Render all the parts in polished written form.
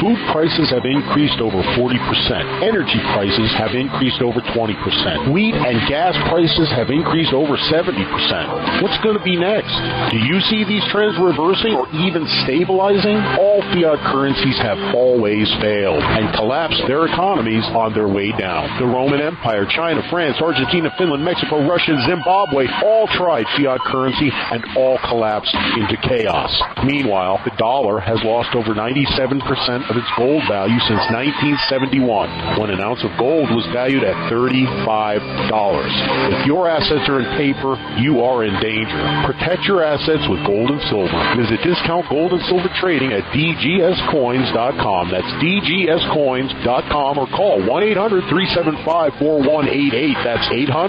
Food prices have increased over 40%. Energy prices have increased over 20%. Wheat and gas prices have increased over 70%. What's going to be next? Do you see these trends reversing or even stabilizing? All fiat currencies have always failed and collapsed their economies on their way down. The Roman Empire, China, France, Argentina, Finland, Mexico, Russia, and Zimbabwe all tried fiat currency and all collapsed into chaos. Meanwhile, the dollar has lost over 97% of its gold value since 1971, when an ounce of gold was valued at $35. If your assets are in paper, you are in danger. Protect your assets with gold and silver. Visit Discount Gold and Silver Trading at dgscoins.com. That's dgscoins.com, or call 1-800-375-4188. That's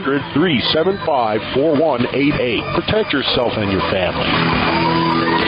800-375-4188. Protect yourself and your family.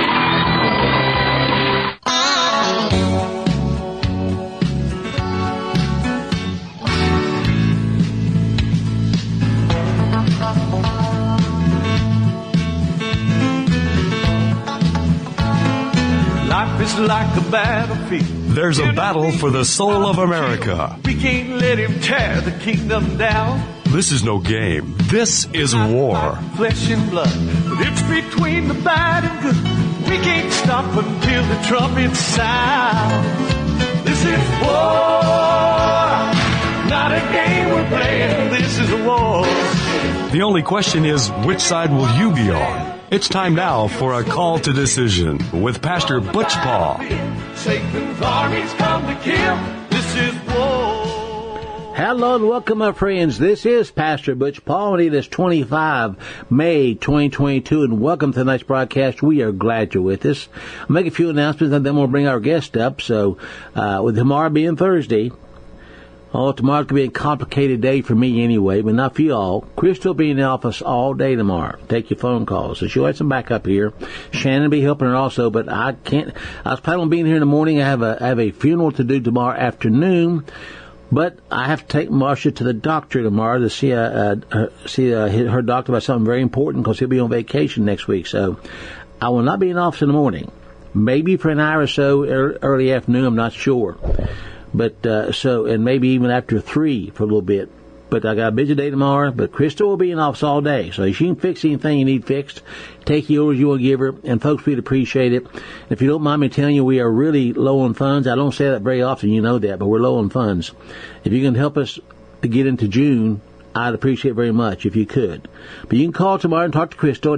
Life is like a battlefield. There's a battle for the soul of America. We can't let him tear the kingdom down. This is no game. This is war. Flesh and blood, but it's between the bad and good. We can't stop until the trumpet sound. This is war, not a game we're playing. This is a war. The only question is, which side will you be on? It's time now for a call to decision with Pastor Butch Paul. Satan's armies come to kill. This is war. Hello and welcome, my friends. This is Pastor Butch Paul, and it is 25 May 2022, and welcome to tonight's broadcast. We are glad you're with us. I'll make a few announcements, and then we'll bring our guest up. So, with tomorrow being Thursday, tomorrow could be a complicated day for me anyway, but not for you all. Crystal will be in the office all day tomorrow. Take your phone calls. So she'll have some backup here. Shannon will be helping her also, but I can't. I was planning on being here in the morning. I have a funeral to do tomorrow afternoon, but I have to take Marcia to the doctor tomorrow to see her doctor about something very important, because he'll be on vacation next week. So I will not be in the office in the morning. Maybe for an hour or so early afternoon. I'm not sure. But, and maybe even after 3 for a little bit. But I got a busy day tomorrow, but Crystal will be in office all day. So she can fix anything you need fixed. Take the orders you want to give her, and folks, we'd appreciate it. If you don't mind me telling you, we are really low on funds. I don't say that very often, you know that, but we're low on funds. If you can help us to get into June, I'd appreciate it very much if you could. But you can call tomorrow and talk to Crystal at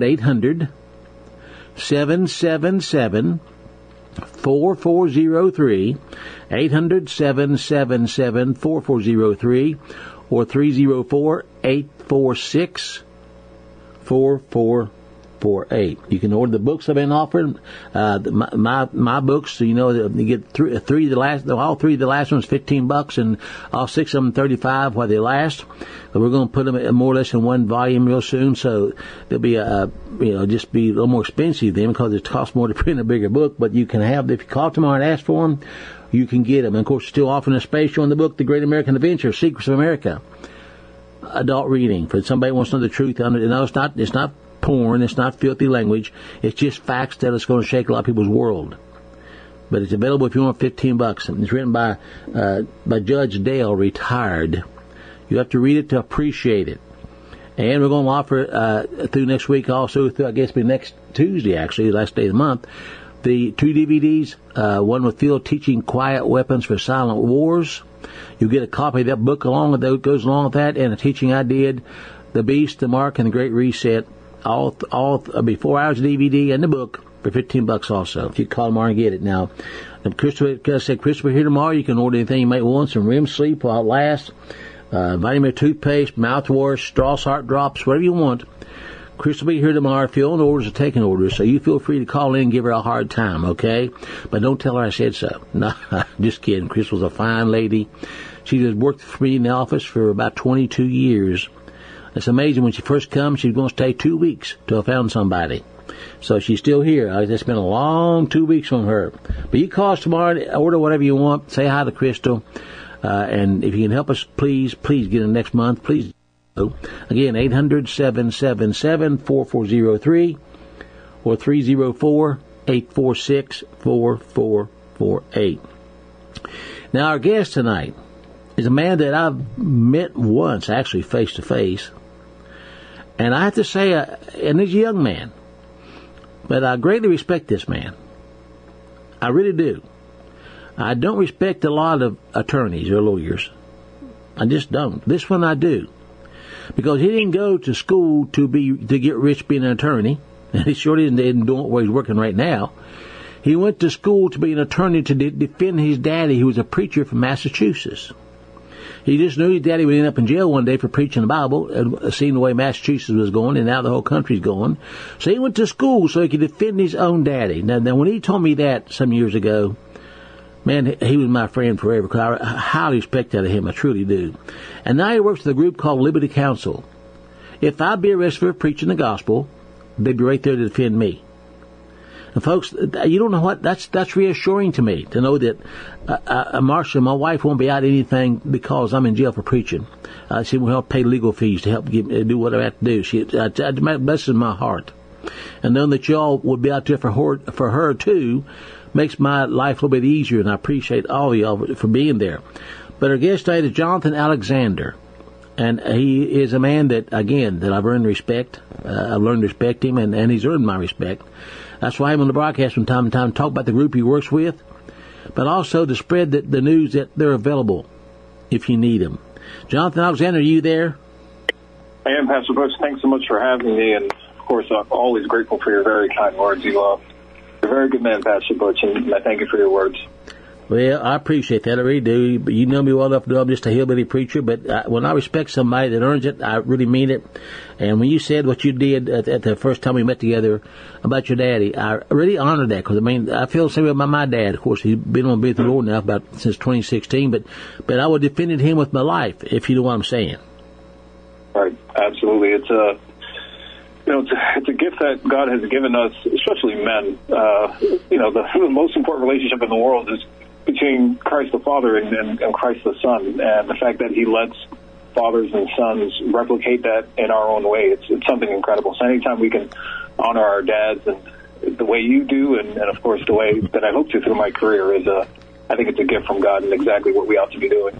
800-777-4403, 800-777-4403, or 304-846-4448. You can order the books I've been offering, my books. So you know, you get all three of the last ones $15, and all 6 of them $35 while they last. But we're going to put them more or less in one volume real soon, so they'll be just be a little more expensive then, because it costs more to print a bigger book. But you can have, if you call tomorrow and ask for them, you can get them. And of course, still offering a special on the book, The Great American Adventure, Secrets of America, adult reading for somebody who wants to know the truth. It's not porn, it's not filthy language. It's just facts that is going to shake a lot of people's world. But it's available if you want $15. It's written by Judge Dale, retired. You have to read it to appreciate it. And we're going to offer through next week, also through, I guess, it'll be next Tuesday, actually, the last day of the month, the 2 DVDs, one with Phil teaching quiet weapons for silent wars. You'll get a copy of that book goes along with that, and a teaching I did, The Beast, the Mark, and the Great Reset. All be 4 hours of DVD and the book for $15 also. If you call tomorrow and get it. Now, Christopher here tomorrow. You can order anything you might want, some REM sleep while it lasts, vitamin toothpaste, mouthwash, straw heart drops, whatever you want. Chris will be here tomorrow. If you own orders or taking orders, so you feel free to call in and give her a hard time, okay? But don't tell her I said so. No, just kidding. Crystal's a fine lady. She has worked for me in the office for about 22 years. It's amazing. When she first comes, she's going to stay 2 weeks till I found somebody. So she's still here. It's been a long 2 weeks from her. But you call us tomorrow, order whatever you want. Say hi to Crystal. And if you can help us, please get in next month. Please. Again, 800-777-4403 or 304-846-4448. Now, our guest tonight is a man that I've met once, actually face-to-face. And I have to say, and he's a young man, but I greatly respect this man. I really do. I don't respect a lot of attorneys or lawyers. I just don't. This one I do. Because he didn't go to school to get rich being an attorney. And he sure didn't do it where he's working right now. He went to school to be an attorney to defend his daddy, who was a preacher from Massachusetts. He just knew his daddy would end up in jail one day for preaching the Bible, and seeing the way Massachusetts was going, and now the whole country's going. So he went to school so he could defend his own daddy. Now when he told me that some years ago, man, he was my friend forever, because I highly respect that of him. I truly do. And now he works with a group called Liberty Counsel. If I'd be arrested for preaching the gospel, they'd be right there to defend me. And folks, you don't know what, that's reassuring to me, to know that Marcia, my wife, won't be out anything because I'm in jail for preaching. She will help pay legal fees to help do what I have to do. That blesses my heart. And knowing that y'all would be out there for her too, makes my life a little bit easier, and I appreciate all of y'all for being there. But our guest today is Jonathan Alexander. And he is a man that, again, that I've earned respect. I've learned to respect him, and he's earned my respect. That's why I'm on the broadcast from time to time to talk about the group he works with, but also to spread the news that they're available if you need them. Jonathan Alexander, are you there? I am, Pastor Butch. Thanks so much for having me, and, of course, I'm always grateful for your very kind words. You're a very good man, Pastor Butch, and I thank you for your words. Well, I appreciate that. I really do. But you know me well enough to know I'm just a hillbilly preacher. But when I respect somebody that earns it, I really mean it. And when you said what you did at the first time we met together about your daddy, I really honored that. Because, I mean, I feel the same way about my dad. Of course, he's been on with the Lord now since 2016. But I would have defended him with my life, if you know what I'm saying. Right. Absolutely. It's a gift that God has given us, especially men. The most important relationship in the world is between Christ the Father and Christ the Son, and the fact that he lets fathers and sons replicate that in our own way, it's something incredible. So anytime we can honor our dads and the way you do, and of course the way that I hope to through my career, I think it's a gift from God and exactly what we ought to be doing.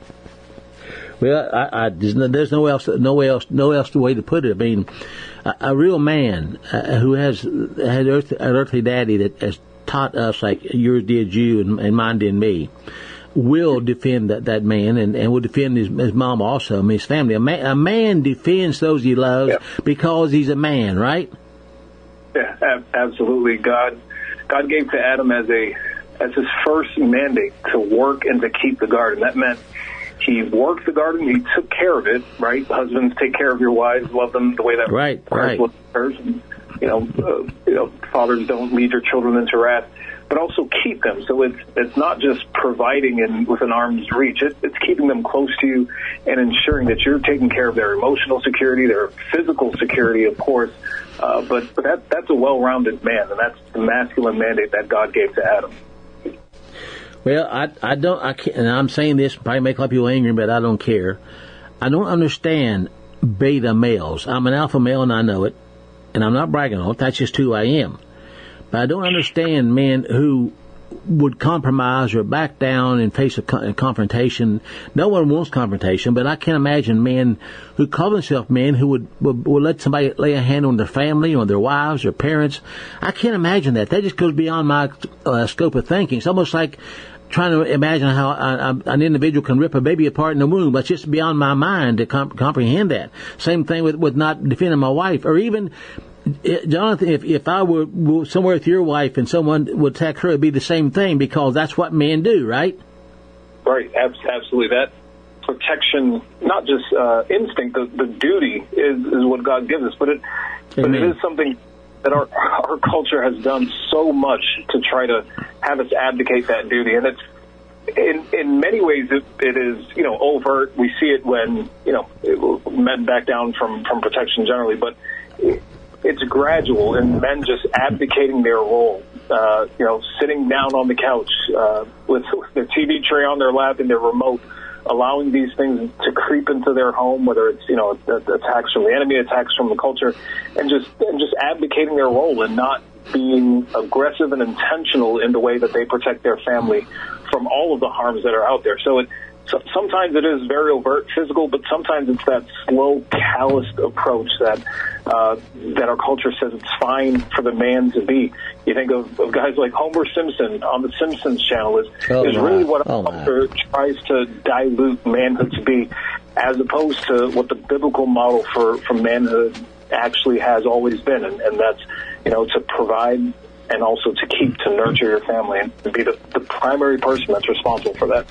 Well, there's no else way to put it. I mean, a real man who has an earthly daddy that has taught us like yours did you and mine did me, will defend that man and will defend his mom also, his family. A man defends those he loves because he's a man, right? Yeah, absolutely. God gave to Adam as his first mandate to work and to keep the garden. That meant he worked the garden, he took care of it, right? Husbands, take care of your wives, love them the way that Christ loved hers. Fathers, don't lead your children into wrath, but also keep them. So it's not just providing with an arm's reach. It's keeping them close to you and ensuring that you're taking care of their emotional security, their physical security, of course. But that's a well-rounded man, and that's the masculine mandate that God gave to Adam. Well, I can't, and I'm saying this probably make a lot of people angry, but I don't care. I don't understand beta males. I'm an alpha male, and I know it. And I'm not bragging on it. That's just who I am. But I don't understand men who would compromise or back down in face of confrontation. No one wants confrontation, but I can't imagine men who call themselves men who would let somebody lay a hand on their family or their wives or parents. I can't imagine that. That just goes beyond my scope of thinking. It's almost like trying to imagine how an individual can rip a baby apart in the womb. That's just beyond my mind to comprehend that. Same thing with not defending my wife, or even, Jonathan, if I were somewhere with your wife and someone would attack her, it'd be the same thing, because that's what men do, right? Right, absolutely. That protection, not just instinct, the duty is what God gives us, but it is something that our culture has done so much to try to have us abdicate that duty. And it's in many ways it is, overt. We see it when, men back down from protection generally, but it's gradual, and men just abdicating their role, sitting down on the couch with their TV tray on their lap and their remote, allowing these things to creep into their home, whether it's, attacks from the enemy, attacks from the culture, and just abdicating their role and not being aggressive and intentional in the way that they protect their family from all of the harms that are out there. So sometimes it is very overt physical, but sometimes it's that slow, calloused approach that our culture says it's fine for the man to be. You think of guys like Homer Simpson on the Simpsons channel is really what our culture tries to dilute manhood to be, as opposed to what the biblical model for manhood actually has always been, and that's, to provide and also to keep, to nurture your family, and to be the primary person that's responsible for that.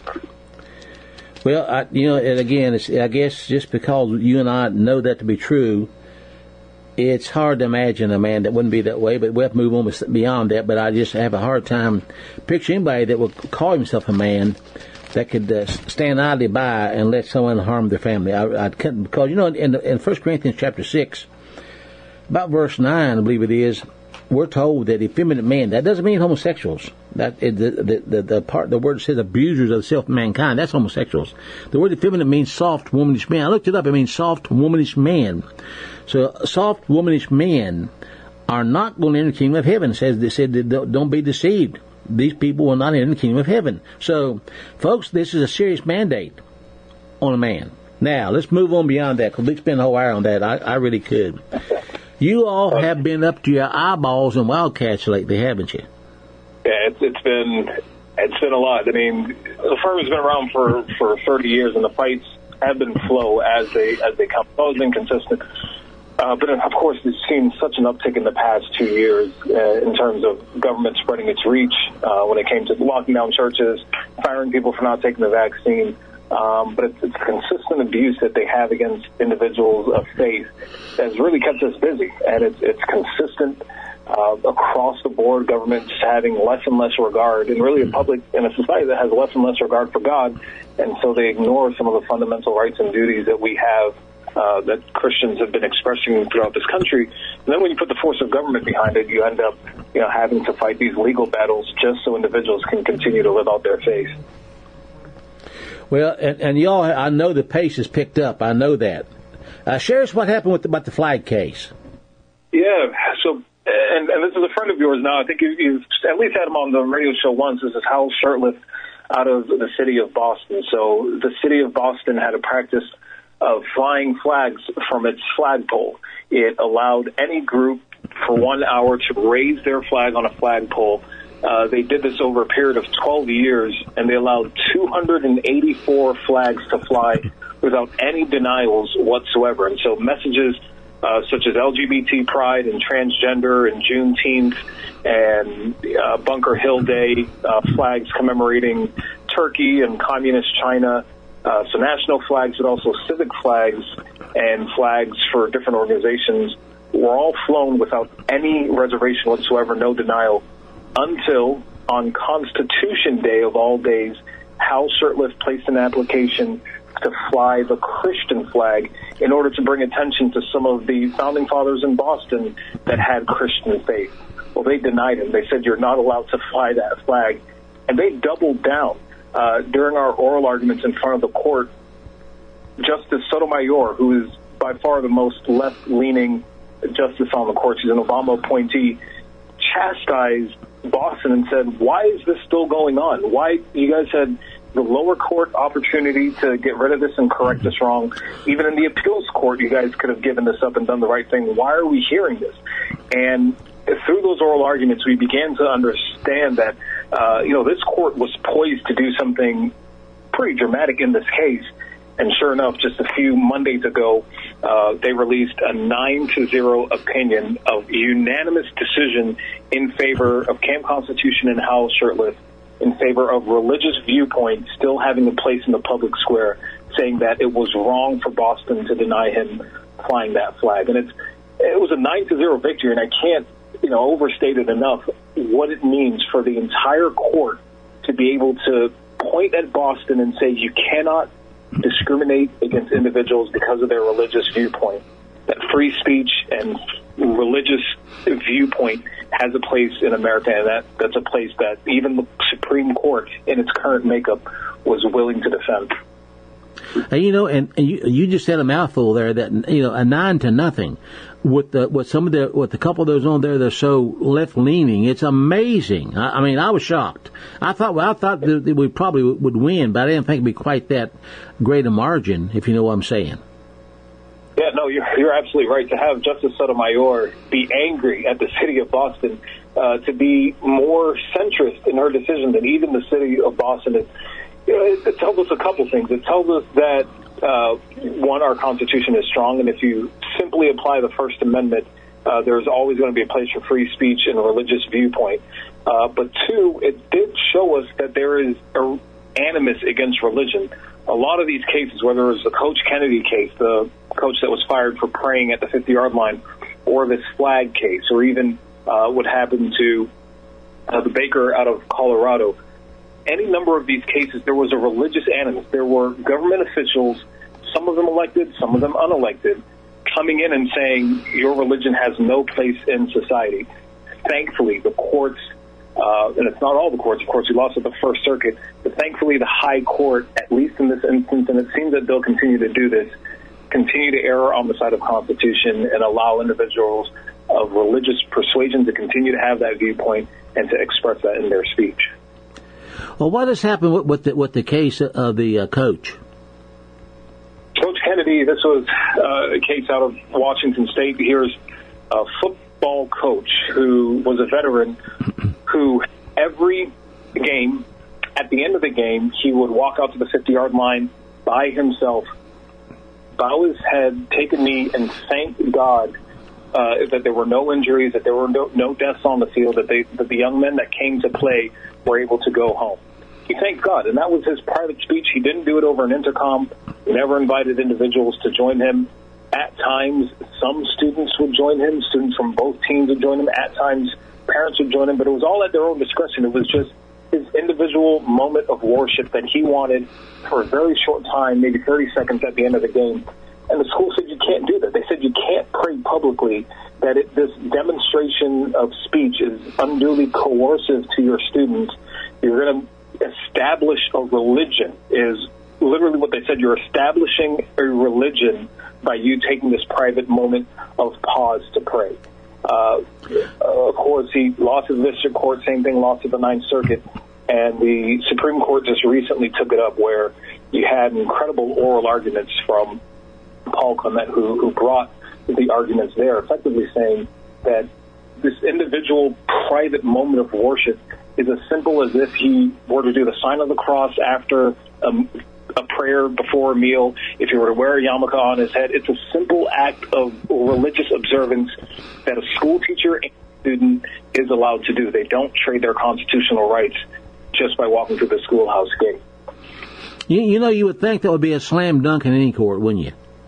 Well, and again, I guess just because you and I know that to be true, it's hard to imagine a man that wouldn't be that way, but we have to move on beyond that. But I just have a hard time picturing anybody that would call himself a man that could stand idly by and let someone harm their family. I couldn't, because, in 1 Corinthians chapter 6, about verse 9, I believe it is, we're told that effeminate men, that doesn't mean homosexuals. That the word says abusers of the self mankind, that's homosexuals. The word effeminate means soft, womanish man. I looked it up, it means soft, womanish man. So soft, womanish men are not going to enter the kingdom of heaven. They said don't be deceived. These people will not enter the kingdom of heaven. So, folks, this is a serious mandate on a man. Now, let's move on beyond that, because we could spend a whole hour on that. I really could. You all have been up to your eyeballs in Wildcats lately, haven't you? Yeah, it's been a lot. I mean, the firm has been around for 30 years, and the fights have been slow as they come. It's always been consistent. But of course, we've seen such an uptick in the past 2 years in terms of government spreading its reach when it came to locking down churches, firing people for not taking the vaccine. But it's consistent abuse that they have against individuals of faith that has really kept us busy. And it's consistent across the board, government just having less and less regard, and really a public and a society that has less and less regard for God. And so they ignore some of the fundamental rights and duties that we have, that Christians have been expressing throughout this country. And then when you put the force of government behind it, you end up having to fight these legal battles just so individuals can continue to live out their faith. Well, and y'all, I know the pace has picked up. I know that. Share us what happened about the flag case. Yeah, so, and this is a friend of yours now. I think you've at least had him on the radio show once. This is Hal Shurtleff out of the city of Boston. So the city of Boston had a practice of flying flags from its flagpole. It allowed any group for 1 hour to raise their flag on a flagpole. They did this over a period of 12 years, and they allowed 284 flags to fly without any denials whatsoever. And so messages such as LGBT pride and transgender and Juneteenth and Bunker Hill Day, flags commemorating Turkey and communist China, so national flags, but also civic flags and flags for different organizations were all flown without any reservation whatsoever, no denial, until on Constitution Day of all days, Hal Shurtleff placed an application to fly the Christian flag in order to bring attention to some of the founding fathers in Boston that had Christian faith. Well, they denied him. They said, you're not allowed to fly that flag. And they doubled down. During our oral arguments in front of the court, Justice Sotomayor, who is by far the most left-leaning justice on the court, she's an Obama appointee, chastised Boston and said, why is this still going on? Why, you guys had the lower court opportunity to get rid of this and correct this wrong. Even in the appeals court, you guys could have given this up and done the right thing. Why are we hearing this? And through those oral arguments, we began to understand that, this court was poised to do something pretty dramatic in this case. And sure enough, just a few Mondays ago, they released a 9-0 opinion of unanimous decision in favor of Camp Constitution and Hal Shurtleff, in favor of religious viewpoint still having a place in the public square, saying that it was wrong for Boston to deny him flying that flag. And it was a 9-0 victory, and I can't overstate it enough what it means for the entire court to be able to point at Boston and say you cannot discriminate against individuals because of their religious viewpoint. That free speech and religious viewpoint has a place in America, and that's a place that even the Supreme Court in its current makeup was willing to defend. And you just said a mouthful there that, a 9-0 with a couple of those on there, they're so left leaning. It's amazing. I was shocked. I thought that we probably would win, but I didn't think it'd be quite that great a margin, if you know what I'm saying. Yeah, no, you're absolutely right. To have Justice Sotomayor be angry at the city of Boston, to be more centrist in her decision than even the city of Boston, it tells us a couple things. It tells us that, one, our Constitution is strong, and if you simply apply the First Amendment, there's always going to be a place for free speech and a religious viewpoint. But two, it did show us that there is an animus against religion. A lot of these cases, whether it was the Coach Kennedy case, the coach that was fired for praying at the 50-yard line, or this flag case, or even what happened to the baker out of Colorado, any number of these cases, there was a religious animus. There were government officials, some of them elected, some of them unelected, coming in and saying, your religion has no place in society. Thankfully, the courts, and it's not all the courts, of course, we lost at the First Circuit, but thankfully the High Court, at least in this instance, and it seems that they'll continue to do this, continue to err on the side of Constitution and allow individuals of religious persuasion to continue to have that viewpoint and to express that in their speech. Well, what has happened with the case of the coach? Coach Kennedy, this was a case out of Washington State. Here's a football coach who was a veteran who every game, at the end of the game, he would walk out to the 50-yard line by himself, bow his head, take a knee, and thank God that there were no injuries, that there were no deaths on the field, that the young men that came to play were able to go home. He thanked God, and that was his private speech. He didn't do it over an intercom. He never invited individuals to join him. At times, some students would join him. Students from both teams would join him. At times, parents would join him. But it was all at their own discretion. It was just his individual moment of worship that he wanted for a very short time, maybe 30 seconds at the end of the game. And the school said you can't do that. They said you can't pray publicly, that this demonstration of speech is unduly coercive to your students. You're going to establish a religion, is literally what they said. You're establishing a religion by you taking this private moment of pause to pray. Of course, he lost his district court, same thing, lost at the Ninth Circuit. And the Supreme Court just recently took it up where you had incredible oral arguments from Paul Clement, who brought the arguments there, effectively saying that this individual private moment of worship is as simple as if he were to do the sign of the cross after a prayer before a meal, if he were to wear a yarmulke on his head. It's a simple act of religious observance that a school teacher and student is allowed to do. They don't trade their constitutional rights just by walking through the schoolhouse gate. You would think that would be a slam dunk in any court, wouldn't you?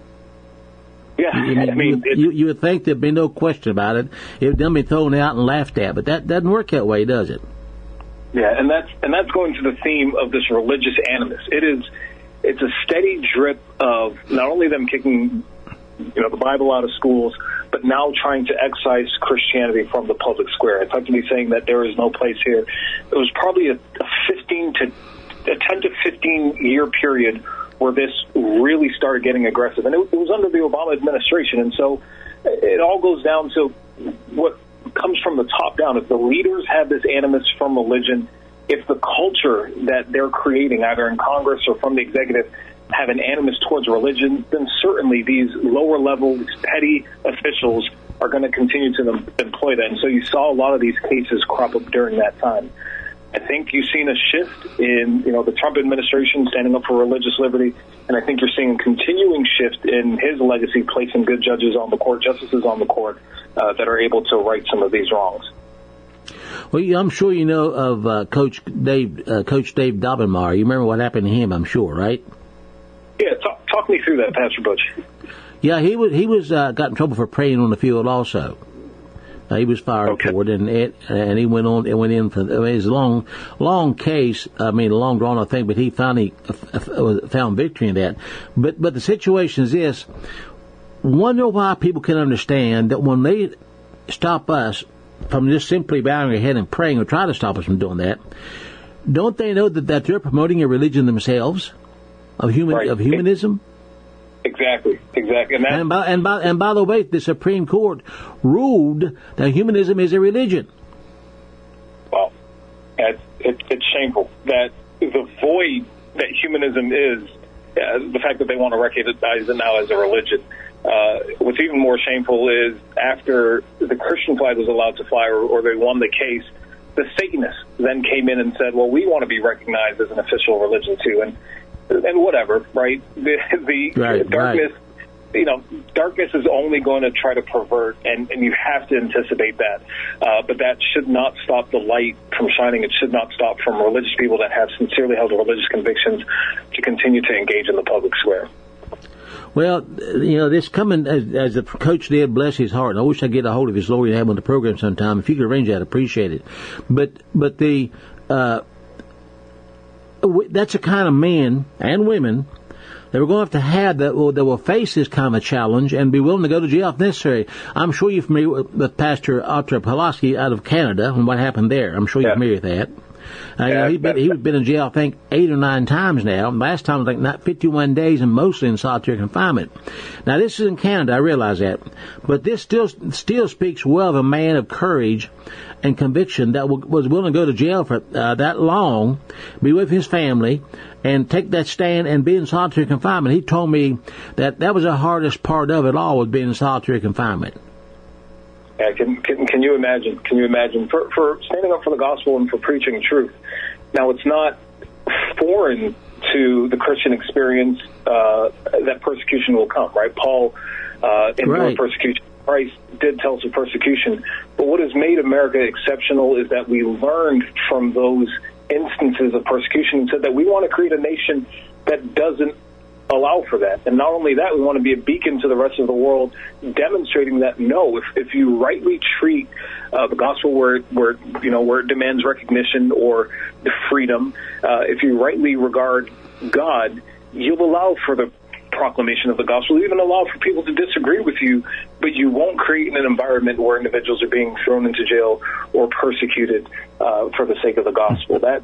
Yeah, you would think there'd be no question about it. It would then be thrown out and laughed at, but that doesn't work that way, does it? Yeah, and that's going to the theme of this religious animus. It's a steady drip of not only them kicking, the Bible out of schools, but now trying to excise Christianity from the public square. Effectively saying that there is no place here. It was probably a 10 to 15 year period where this really started getting aggressive. And it was under the Obama administration. And so it all goes down to what comes from the top down. If the leaders have this animus from religion, if the culture that they're creating, either in Congress or from the executive, have an animus towards religion, then certainly these lower level, these petty officials are going to continue to employ that. And so you saw a lot of these cases crop up during that time. I think you've seen a shift in, the Trump administration standing up for religious liberty, and I think you're seeing a continuing shift in his legacy, placing good judges on the court, justices on the court, that are able to right some of these wrongs. Well, I'm sure you know of Coach Dave Daubenmire. You remember what happened to him, I'm sure, right? Yeah, talk me through that, Pastor Butch. Yeah, he was got in trouble for praying on the field also. He was fired for it, and he went in for his long case. A long drawn out thing, but he finally found victory in that. But the situation is this: wonder why people can understand that when they stop us from just simply bowing our head and praying, or try to stop us from doing that, don't they know that they're promoting a religion themselves? of humanism. Exactly. And by the way, the Supreme Court ruled that humanism is a religion. Well, it's shameful that the void that humanism is, the fact that they want to recognize it now as a religion. What's even more shameful is after the Christian flag was allowed to fly, or they won the case, the Satanists then came in and said, well, we want to be recognized as an official religion too, and whatever, right? The darkness, darkness is only going to try to pervert, and you have to anticipate that. But that should not stop the light from shining. It should not stop from religious people that have sincerely held religious convictions to continue to engage in the public square. Well, this coming, as the coach did, bless his heart, and I wish I'd get a hold of his lawyer and have him on the program sometime. If you could arrange that, I'd appreciate it. But that's the kind of men and women that we're going to have that will face this kind of challenge and be willing to go to jail if necessary. I'm sure you're familiar with Pastor Arthur Pulaski out of Canada and what happened there. I'm sure you're familiar with that. He's been in jail, I think, 8 or 9 times now. Last time was like 51 days and mostly in solitary confinement. Now, this is in Canada, I realize that. But this still speaks well of a man of courage and conviction that was willing to go to jail for that long, be with his family, and take that stand and be in solitary confinement. He told me that was the hardest part of it all, was being in solitary confinement. Yeah, can you imagine? Can you imagine for standing up for the gospel and for preaching truth? Now, it's not foreign to the Christian experience that persecution will come, right? Paul endured persecution. Christ did tell us of persecution. But what has made America exceptional is that we learned from those instances of persecution and said that we want to create a nation that doesn't allow for that. And not only that, we want to be a beacon to the rest of the world, demonstrating that if you rightly treat the gospel where it demands recognition or the freedom, if you rightly regard God, you'll allow for the proclamation of the gospel, even allow for people to disagree with you, but you won't create an environment where individuals are being thrown into jail or persecuted for the sake of the gospel. That's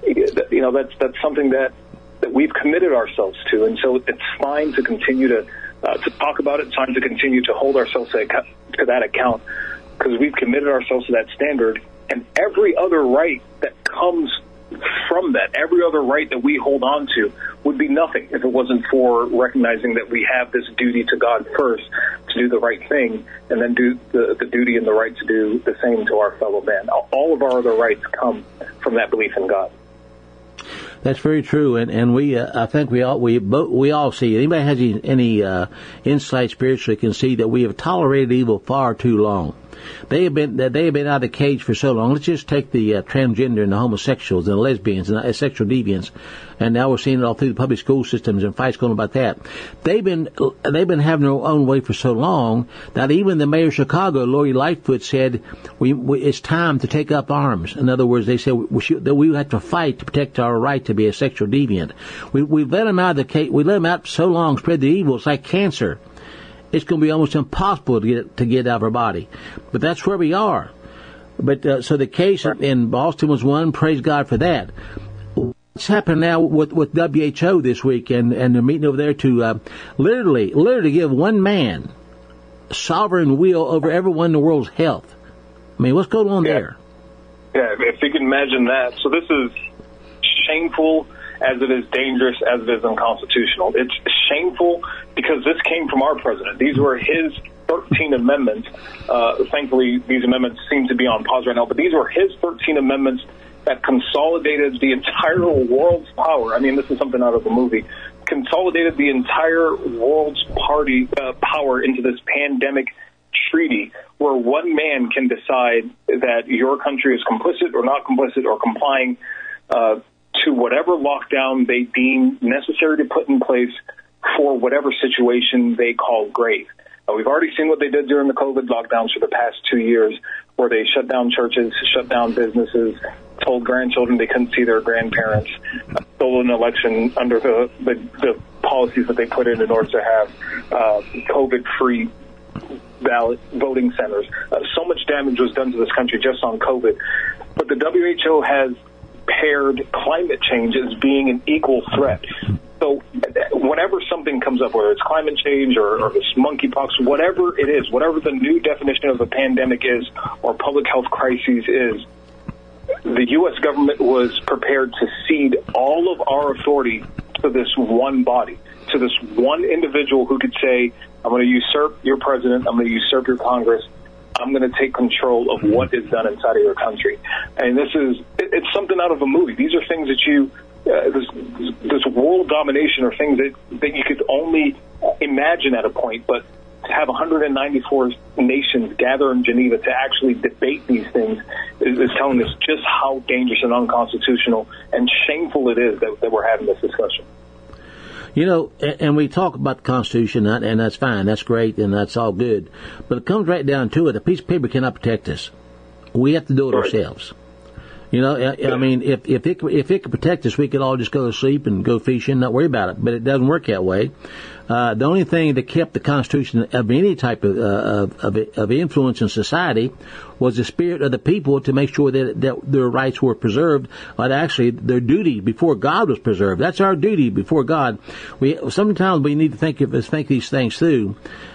something that we've committed ourselves to, and so it's fine to continue to talk about it. It's fine to continue to hold ourselves to that account, because we've committed ourselves to that standard, and every other right that comes from that, every other right that we hold on to, would be nothing if it wasn't for recognizing that we have this duty to God first to do the right thing, and then do the duty and the right to do the same to our fellow man. All of our other rights come from that belief in God. That's very true, and we I think we all see. Anybody has any insight spiritually can see that we have tolerated evil far too long. They have been out of the cage for so long. Let's just take the transgender and the homosexuals and the lesbians and the sexual deviants, and now we're seeing it all through the public school systems and fights going about that. They've been having their own way for so long that even the mayor of Chicago, Lori Lightfoot, said it's time to take up arms. In other words, they said that we have to fight to protect our right to be a sexual deviant. We've let them out of the cage. We let them out so long, spread the evil. It's like cancer. It's going to be almost impossible to get out of our body. But that's where we are. But so the case in Boston was won. Praise God for that. What's happened now with WHO this week, and they're meeting over there to literally give one man sovereign will over everyone in the world's health. I mean, what's going on there? Yeah, if you can imagine that. So this is shameful as it is dangerous, as it is unconstitutional. It's shameful because this came from our president. These were his 13 amendments. Thankfully, these amendments seem to be on pause right now, but these were his 13 amendments that consolidated the entire world's power. I mean, this is something out of a movie. Consolidated the entire world's power into this pandemic treaty where one man can decide that your country is complicit or not complicit or complying to whatever lockdown they deem necessary to put in place for whatever situation they call grave. We've already seen what they did during the COVID lockdowns for the past 2 years, where they shut down churches, shut down businesses, told grandchildren they couldn't see their grandparents, stole an election under the policies that they put in order to have COVID-free ballot voting centers. So much damage was done to this country just on COVID. But the WHO has paired climate change as being an equal threat. So whenever something comes up, whether it's climate change or this monkeypox, whatever it is, whatever the new definition of a pandemic is or public health crises is, the U.S. government was prepared to cede all of our authority to this one body, to this one individual who could say, I'm going to usurp your president, I'm going to usurp your Congress, I'm going to take control of what is done inside of your country. And it's something out of a movie. These are things that this world domination are things that you could only imagine at a point, but to have 194 nations gather in Geneva to actually debate these things is telling us just how dangerous and unconstitutional and shameful it is that we're having this discussion. You know, and we talk about the Constitution, and that's fine, that's great, and that's all good. But it comes right down to it. A piece of paper cannot protect us. We have to do it ourselves. You know, I mean, if it could protect us, we could all just go to sleep and go fishing, not worry about it. But it doesn't work that way. The only thing that kept the Constitution of any type of influence in society was the spirit of the people to make sure that their rights were preserved, but actually their duty before God was preserved. That's our duty before God. Sometimes we need to think these things through.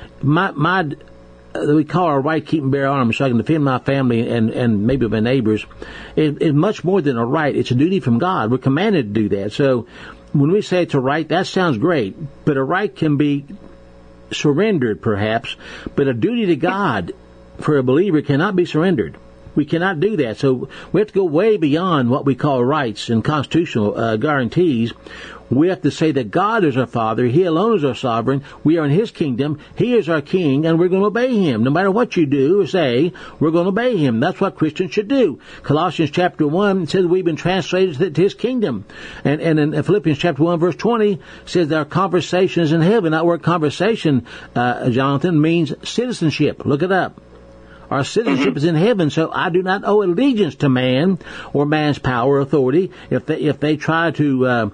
We call our right keep and bear arms so I can defend my family and maybe my neighbors. It's much more than a right. It's a duty from God. We're commanded to do that. So when we say it's a right, that sounds great. But a right can be surrendered, perhaps. But a duty to God for a believer cannot be surrendered. We cannot do that. So we have to go way beyond what we call rights and constitutional guarantees. We have to say that God is our Father. He alone is our sovereign. We are in His kingdom. He is our King, and we're going to obey Him. No matter what you do or say, we're going to obey Him. That's what Christians should do. Colossians chapter 1 says we've been translated to His kingdom. And in Philippians chapter 1, verse 20 says our conversation is in heaven. That word conversation, Jonathan, means citizenship. Look it up. Our citizenship is in heaven, so I do not owe allegiance to man or man's power or authority. If they try to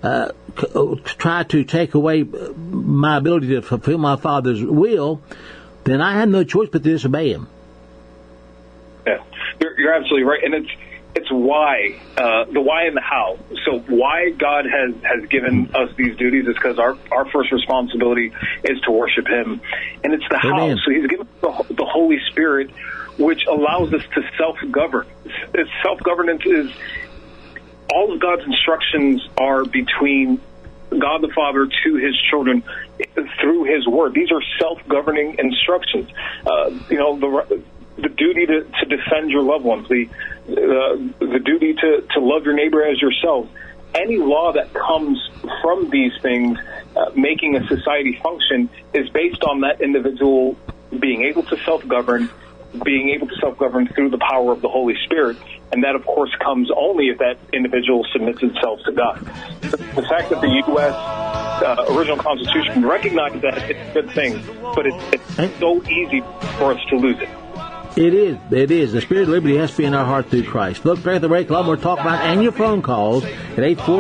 take away my ability to fulfill my Father's will, then I have no choice but to disobey Him. Yeah, you're absolutely right, and it's why the why and the how. So why God has given us these duties is because our first responsibility is to worship Him, and it's the Amen. how. So He's given us the Holy Spirit, which allows us to self-govern. Self-governance is all of God's instructions are between God the Father to His children through His Word. These are self-governing instructions. The duty to defend your loved ones, the duty to love your neighbor as yourself. Any law that comes from these things making a society function is based on that individual being able to self-govern through the power of the Holy Spirit. And that, of course, comes only if that individual submits himself to God. The fact that the U.S. Original Constitution recognized that, it's a good thing, but it's so easy for us to lose it. It is. The Spirit of liberty has to be in our heart through Christ. Look, back at the break, a lot more talk about and your phone calls at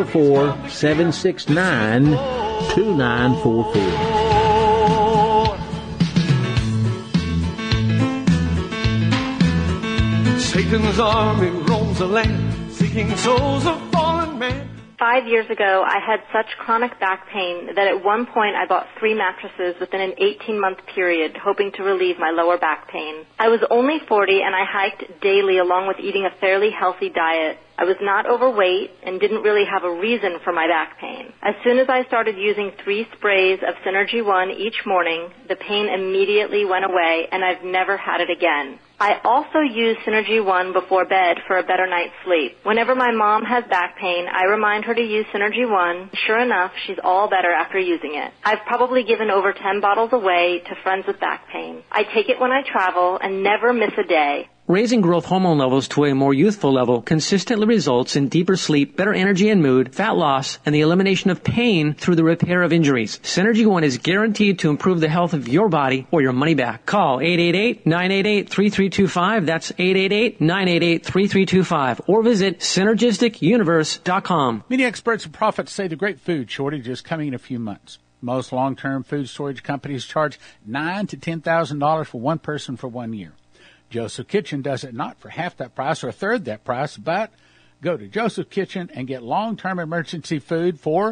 844-769-2944. Satan's army roams the land, seeking souls of fallen men. 5 years ago, I had such chronic back pain that at one point I bought 3 mattresses within an 18-month period, hoping to relieve my lower back pain. I was only 40 and I hiked daily along with eating a fairly healthy diet. I was not overweight and didn't really have a reason for my back pain. As soon as I started using 3 sprays of Synergy One each morning, the pain immediately went away and I've never had it again. I also use Synergy One before bed for a better night's sleep. Whenever my mom has back pain, I remind her to use Synergy One. Sure enough, she's all better after using it. I've probably given over 10 bottles away to friends with back pain. I take it when I travel and never miss a day. Raising growth hormone levels to a more youthful level consistently results in deeper sleep, better energy and mood, fat loss, and the elimination of pain through the repair of injuries. Synergy One is guaranteed to improve the health of your body or your money back. Call 888-988-3325. That's 888-988-3325. Or visit synergisticuniverse.com. Many experts and prophets say the great food shortage is coming in a few months. Most long-term food storage companies charge $9,000 to $10,000 for one person for 1 year. Joseph Kitchen does it not for half that price or a third that price, but go to Joseph Kitchen and get long-term emergency food for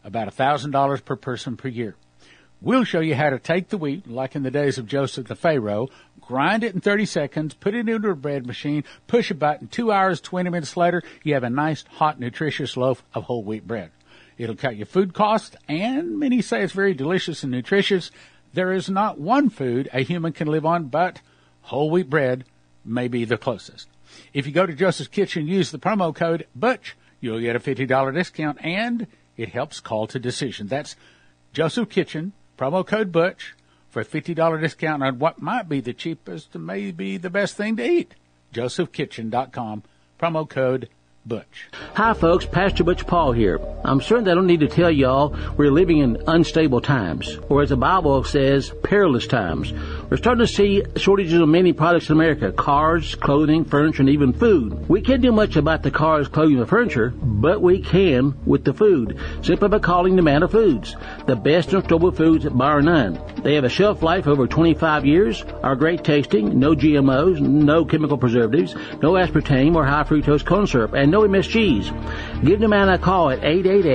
about $1,000 per person per year. We'll show you how to take the wheat, like in the days of Joseph the Pharaoh, grind it in 30 seconds, put it into a bread machine, push a button, 2 hours, 20 minutes later, you have a nice, hot, nutritious loaf of whole wheat bread. It'll cut your food costs, and many say it's very delicious and nutritious. There is not one food a human can live on, but whole wheat bread may be the closest. If you go to Joseph's Kitchen, use the promo code BUTCH, you'll get a $50 discount, and it helps call to decision. That's Joseph's Kitchen, promo code BUTCH, for a $50 discount on what might be the cheapest and maybe the best thing to eat. josephkitchen.com, promo code Butch. Hi folks, Pastor Butch Paul here. I'm certain I don't need to tell y'all we're living in unstable times, or as the Bible says, perilous times. We're starting to see shortages of many products in America: cars, clothing, furniture, and even food. We can't do much about the cars, clothing, and furniture, but we can with the food, simply by calling Nomana Foods, the best in storable foods bar none. They have a shelf life over 25 years, are great tasting, no GMOs, no chemical preservatives, no aspartame or high fructose corn syrup, and no MSGs. Give Nomana a call at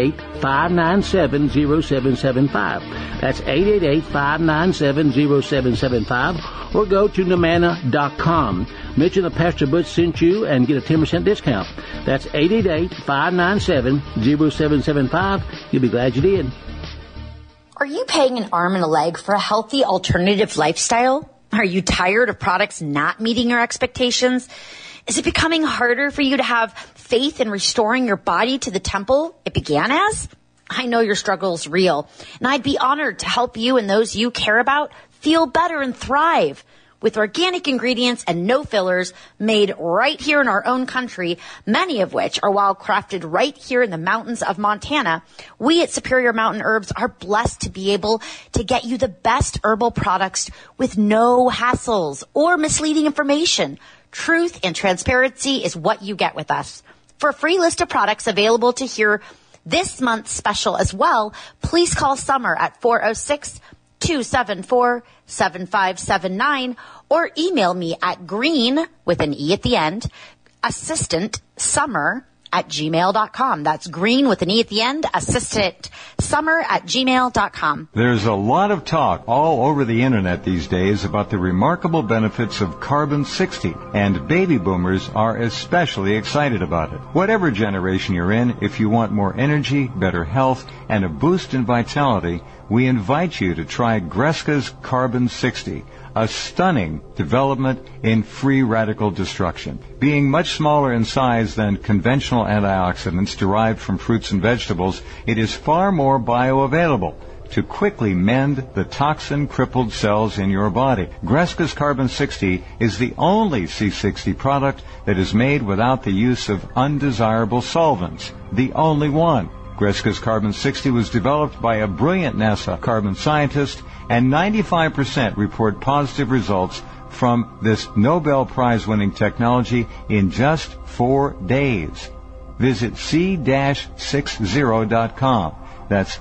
888-597-0775. That's 888-597-0775, or go to Nomana.com. Mention that Pastor Butch sent you and get a 10% discount. That's 888-597-0775. You'll be glad you did. Are you paying an arm and a leg for a healthy alternative lifestyle? Are you tired of products not meeting your expectations? Is it becoming harder for you to have faith in restoring your body to the temple it began as? I know your struggle is real, and I'd be honored to help you and those you care about feel better and thrive. With organic ingredients and no fillers made right here in our own country, many of which are wild crafted right here in the mountains of Montana, we at Superior Mountain Herbs are blessed to be able to get you the best herbal products with no hassles or misleading information. Truth and transparency is what you get with us. For a free list of products available to hear this month's special as well, please call Summer at 406-274-7579 or email me at green, with an E at the end, assistantsummer@gmail.com. That's green with an E at the end, assistantsummer@gmail.com. There's a lot of talk all over the internet these days about the remarkable benefits of Carbon-60, and baby boomers are especially excited about it. Whatever generation you're in, if you want more energy, better health, and a boost in vitality, we invite you to try Greska's Carbon-60, a stunning development in free radical destruction. Being much smaller in size than conventional antioxidants derived from fruits and vegetables, it is far more bioavailable to quickly mend the toxin-crippled cells in your body. Greska's Carbon-60 is the only C60 product that is made without the use of undesirable solvents. The only one. Greska's Carbon-60 was developed by a brilliant NASA carbon scientist, and 95% report positive results from this Nobel Prize-winning technology in just 4 days. Visit c-60.com. That's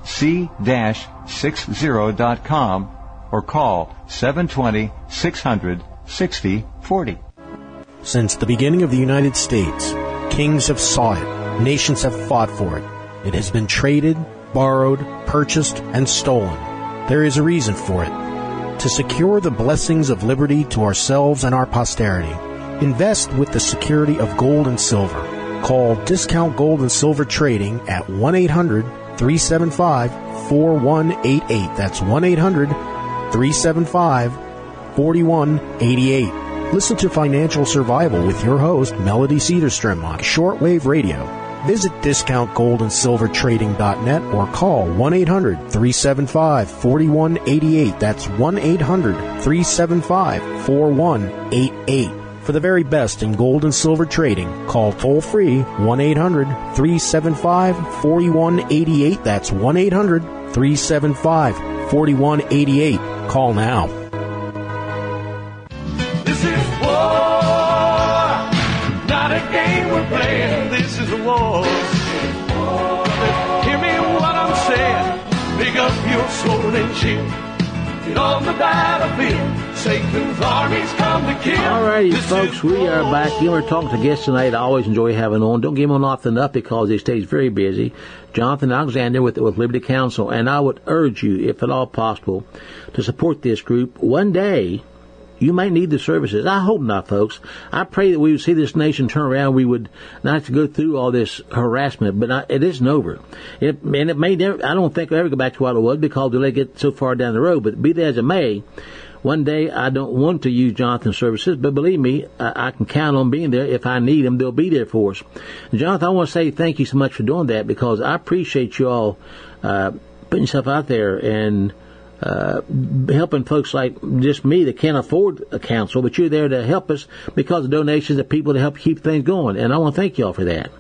c-60.com, or call 720-600-6040. Since the beginning of the United States, kings have sought it, nations have fought for it. It has been traded, borrowed, purchased, and stolen. There is a reason for it. To secure the blessings of liberty to ourselves and our posterity, invest with the security of gold and silver. Call Discount Gold and Silver Trading at 1-800-375-4188. That's 1-800-375-4188. Listen to Financial Survival with your host, Melody Cedarstrom, on shortwave radio. Visit discountgoldandsilvertrading.net or call 1-800-375-4188. That's 1-800-375-4188. For the very best in gold and silver trading, call toll-free 1-800-375-4188. That's 1-800-375-4188. Call now. This is war, not a game we're playing. This is a war. Hear me what I'm saying. Pick up your sword and shield. Get on the battlefield. Satan's armies come to kill. All righty, folks, we are back. We're talking to guests tonight. I always enjoy having on. Don't give him on often enough because he stays very busy. Jonathan Alexander with Liberty Counsel. And I would urge you, if at all possible, to support this group. One day, you may need the services. I hope not, folks. I pray that we would see this nation turn around. We would not have to go through all this harassment, but it isn't over. It may never, I don't think we'll ever go back to what it was because they'll get so far down the road. But be that as it may, one day I don't want to use Jonathan's services, but believe me, I can count on being there. If I need them, they'll be there for us. And Jonathan, I want to say thank you so much for doing that because I appreciate you all putting yourself out there and helping folks like just me that can't afford a counsel, but you're there to help us because of donations of people to help keep things going. And I want to thank you all for that.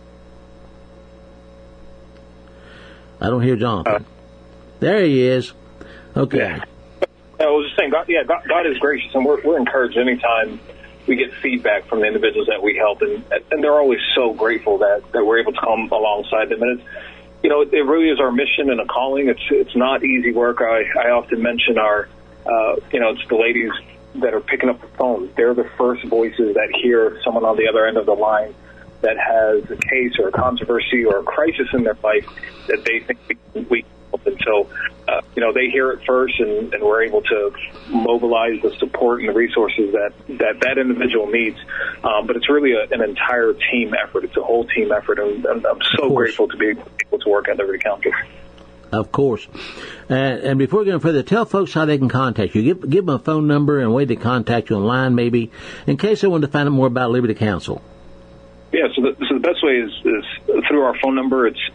I don't hear Jonathan. There he is. Okay. Yeah. I was just saying, God is gracious, and we're encouraged anytime we get feedback from the individuals that we help, and they're always so grateful that we're able to come alongside them. And it's, it really is our mission and a calling. It's not easy work. I often mention it's the ladies that are picking up the phone. They're the first voices that hear someone on the other end of the line that has a case or a controversy or a crisis in their life that they think we can help. And so, they hear it first, and we're able to mobilize the support and the resources that individual needs. But it's really an entire team effort. It's a whole team effort, and I'm so grateful to be able to work at Liberty Counsel. Of course. And before we go further, tell folks how they can contact you. Give them a phone number and a way to contact you online, maybe, in case they want to find out more about Liberty Counsel. Yeah, so the best way is through our phone number. It's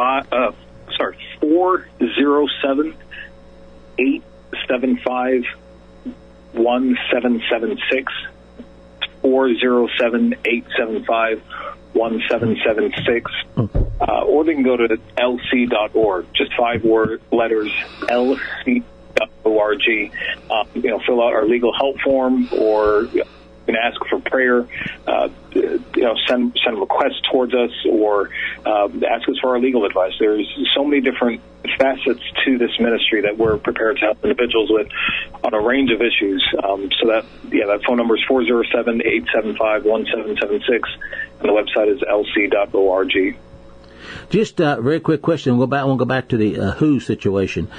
407-875-1776, 407-875-1776, or they can go to lc.org, just 5 letters, lc.org. Fill out our legal help form, or you can ask for prayer, send requests towards us, or ask us for our legal advice. There's so many different facets to this ministry that we're prepared to help individuals with on a range of issues. That phone number is 407-875-1776, and the website is lc.org. Just a very quick question. We'll go back to the WHO situation.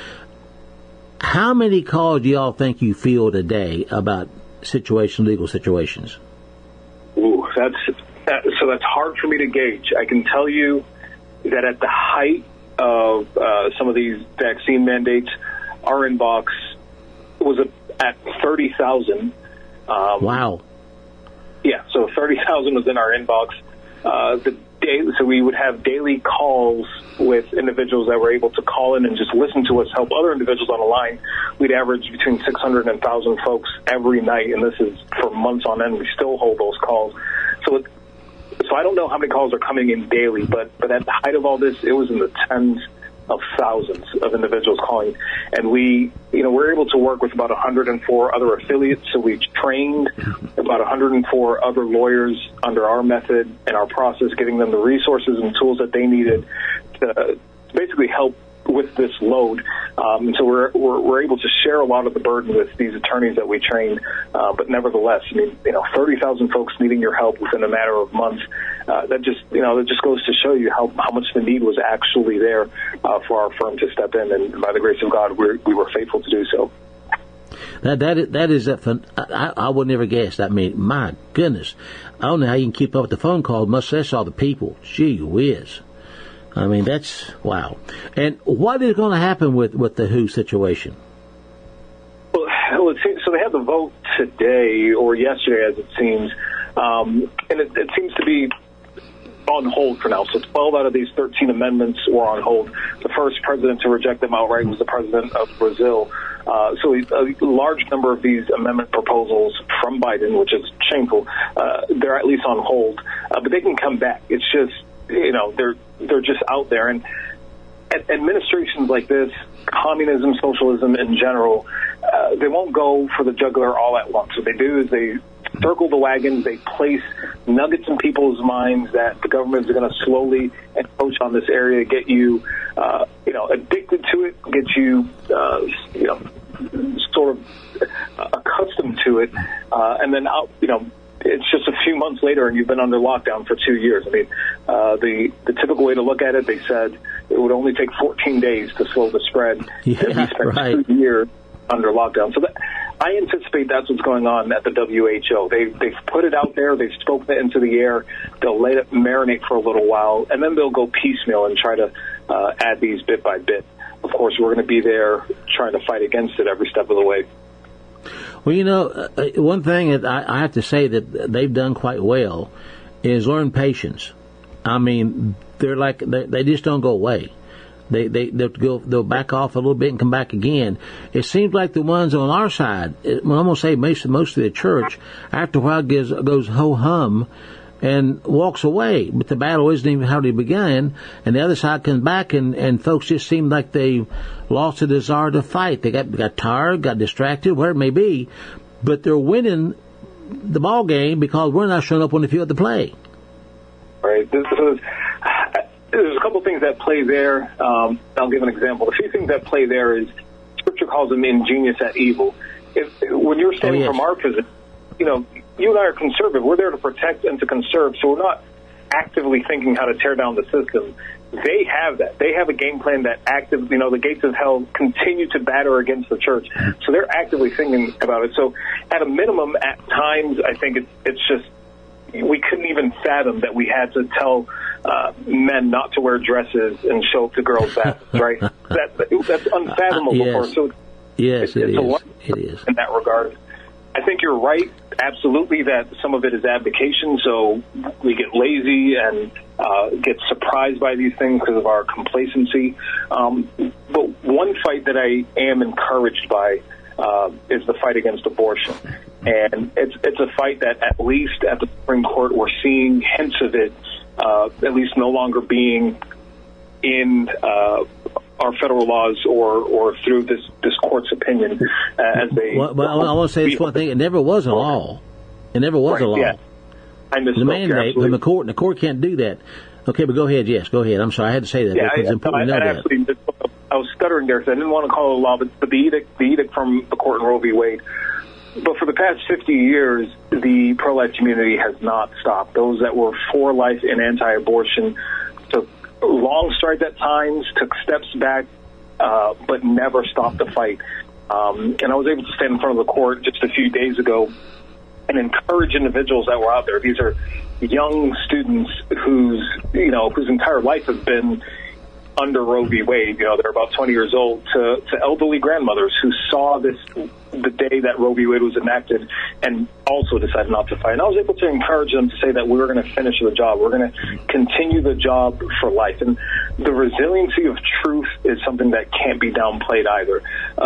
How many calls do y'all think you field a day about legal situations? Ooh, that's hard for me to gauge. I can tell you that at the height of some of these vaccine mandates, our inbox was at 30,000. Wow. Yeah, so 30,000 was in our inbox. So we would have daily calls with individuals that were able to call in and just listen to us help other individuals on the line. We'd average between 600 and 1,000 folks every night, and this is for months on end. We still hold those calls. So I don't know how many calls are coming in daily, but at the height of all this, it was in the tens of thousands of individuals calling. And we're able to work with about 104 other affiliates. So we trained about 104 other lawyers under our method and our process, giving them the resources and tools that they needed to basically help with this load. And so we're able to share a lot of the burden with these attorneys that we train. But nevertheless, 30,000 folks needing your help within a matter of months. That just goes to show you how much the need was actually there for our firm to step in. And by the grace of God, we were faithful to do so. That is I would never guess. My goodness, I don't know how you can keep up with the phone calls. Much less all the people. Gee whiz. That's wow. And what is going to happen with the WHO situation? Well, so they had the vote today or yesterday, as it seems, and it seems to be on hold for now. So 12 out of these 13 amendments were on hold. The first president to reject them outright was the president of Brazil. So a large number of these amendment proposals from Biden, which is shameful, they're at least on hold. But they can come back. It's just, they're just out there. And administrations like this, communism, socialism in general, they won't go for the jugular all at once. What they do is they circle the wagons, they place nuggets in people's minds that the government is going to slowly encroach on this area, get you, addicted to it, get you, sort of accustomed to it, and then it's just a few months later and you've been under lockdown for 2 years. I mean, the typical way to look at it, they said it would only take 14 days to slow the spread. Yeah, and we spent 2 years under lockdown. So I anticipate that's what's going on at the WHO. They've put it out there. They've spoken it into the air. They'll let it marinate for a little while, and then they'll go piecemeal and try to add these bit by bit. Of course, we're going to be there trying to fight against it every step of the way. Well, one thing that I have to say that they've done quite well is learn patience. I mean, they just don't go away. They'll back off a little bit and come back again. It seems like the ones on our side, I'm going to say most of the church, after a while goes ho-hum and walks away. But the battle isn't even how they began, and the other side comes back, and folks just seem like they lost the desire to fight. They got tired, got distracted, whatever it may be, but they're winning the ball game because we're not showing up on the field to play. Right. There's a couple things that play there. I'll give an example. The few things that play there is Scripture calls them ingenious at evil. When you're standing from our position, you and I are conservative. We're there to protect and to conserve, so we're not actively thinking how to tear down the system. They have that. They have a game plan that the gates of hell continue to batter against the church. So they're actively thinking about it. So at a minimum, at times, I think it's just, we couldn't even fathom that we had to tell men not to wear dresses and show up to girls' bathrooms, right? That's unfathomable for us. So yes, it is. It is. In that regard. I think you're right, absolutely, that some of it is abdication, so we get lazy and get surprised by these things because of our complacency. But one fight that I am encouraged by is the fight against abortion. And it's a fight that, at least at the Supreme Court, we're seeing hints of it, at least no longer being in our federal laws or through this court's opinion as they... Well, I want to say this one thing. It never was a law. It never was a law. Yeah. I misspoke. The mandate from the court, and the court can't do that. Okay, but go ahead. Yes, go ahead. I'm sorry. I had to say that because it's important to know that. I was stuttering there because I didn't want to call it a law, but the edict from the court in Roe v. Wade. But for the past 50 years, the pro-life community has not stopped. Those that were for life and anti-abortion took long strides at times, took steps back, but never stopped the fight. And I was able to stand in front of the court just a few days ago and encourage individuals that were out there. These are young students whose entire life has been under Roe v. Wade. They're about 20 years old, to elderly grandmothers who saw the day that Roe v. Wade was enacted and also decided not to fight. And I was able to encourage them to say that we were going to finish the job. We're going to continue the job for life. And the resiliency of truth is something that can't be downplayed either.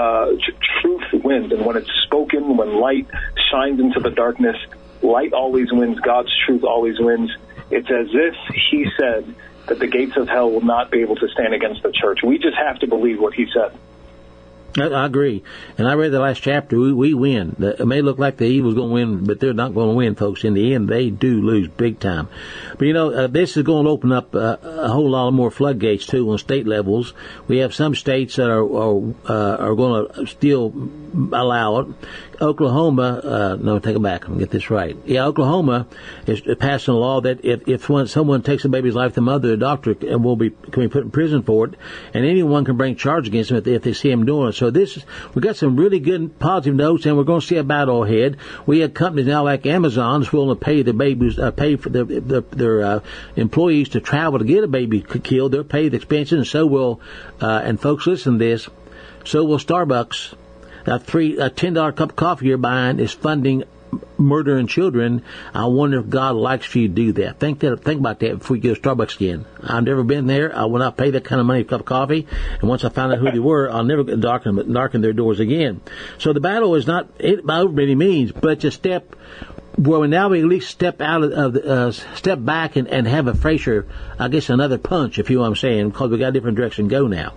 Truth wins. And when it's spoken, when light shines into the darkness, light always wins. God's truth always wins. It's as if he said that the gates of hell will not be able to stand against the church. We just have to believe what he said. I agree. And I read the last chapter. We win. It may look like the evil's going to win, but they're not going to win, folks. In the end, they do lose big time. But, this is going to open up a whole lot more floodgates, too, on state levels. We have some states that are going to still allow it. Oklahoma, no, take it back. Let me get this right. Yeah, Oklahoma is passing a law that if someone takes a baby's life, the mother, the doctor, can be put in prison for it, and anyone can bring charge against them if they see him doing it. So we got some really good positive notes, and we're going to see a battle ahead. We have companies now like Amazon that's willing to pay the babies, pay for their employees to travel to get a baby killed. They'll pay the expenses, and so will, and folks, listen to this, so will Starbucks. A $10 cup of coffee you're buying is funding murdering children. I wonder if God likes for you to do that. Think about that before you go to Starbucks again. I've never been there. I will not pay that kind of money for a cup of coffee. And once I found out who they were, I'll never darken their doors again. So the battle is not by any means, but it's a step where we at least step out of step back and have a fresher, I guess, another punch, if you know what I'm saying, because we got a different direction to go now.